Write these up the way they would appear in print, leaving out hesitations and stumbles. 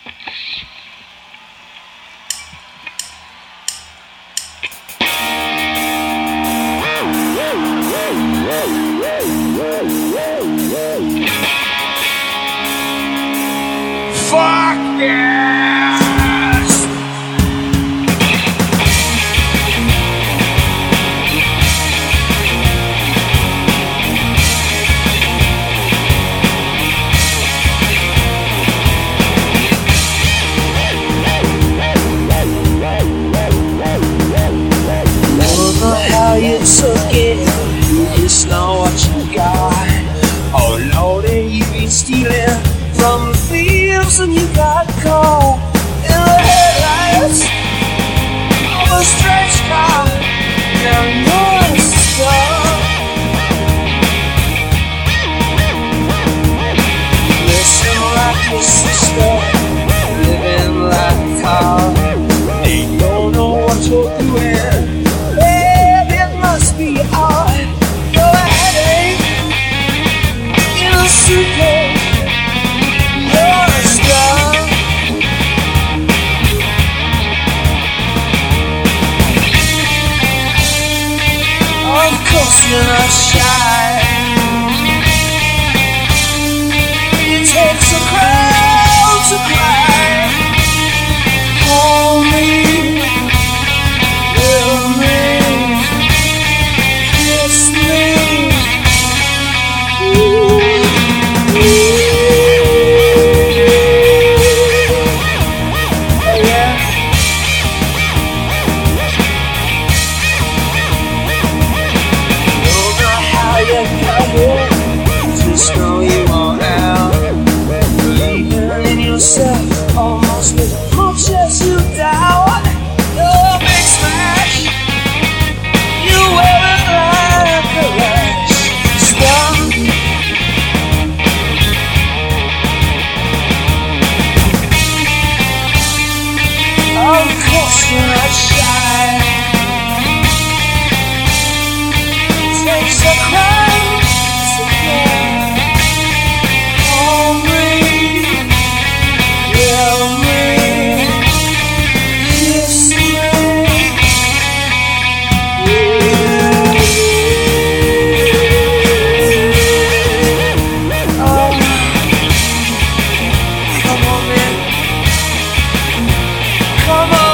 Fuck yes! Don't know how you took it, it's not what you got. Oh Lord, and you been stealing from the thieves and you got caught in the headlights of a stretch car. Now you're stuck. Listen like your sister, living like a car. They don't know what you're doing. Babe, it must be odd. You're a headache in a suitcase. You're a star. Of course you're not shy. It takes a crowd to cry. Hold me, love me, kiss me. Ooh, oh yeah. Don't know how you got here, just know you want out. Believing in yourself almost as much as you doubt. You're a big smash. You wear it like a rash. Stop. Of course you're not shy. It takes a crowd to cry. Hold me, love me, kiss me. Oh, come on, man. Come on.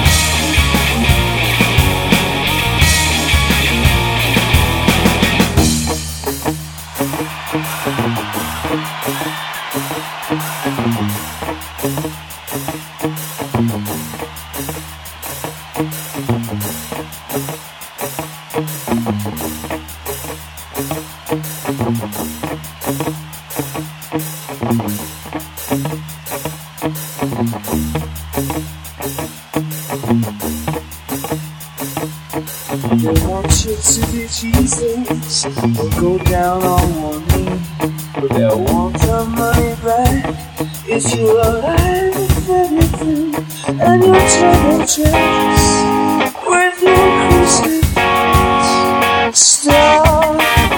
They want you to be Jesus or go down on one knee, but they want the money back if you're alive with everything and your trouble changes with your crucifix. Stop.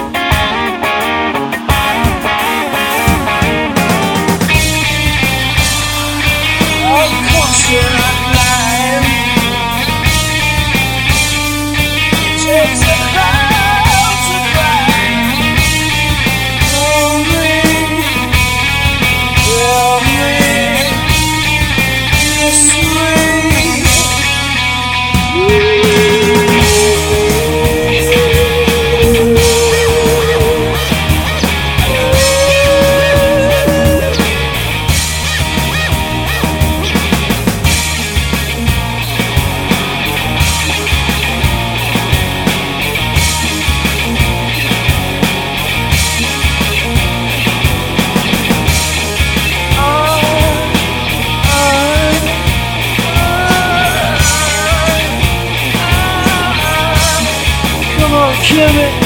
Of course you're not blind. Takes a crowd to cry. Hold me, love me, kiss me. Come on, kill it.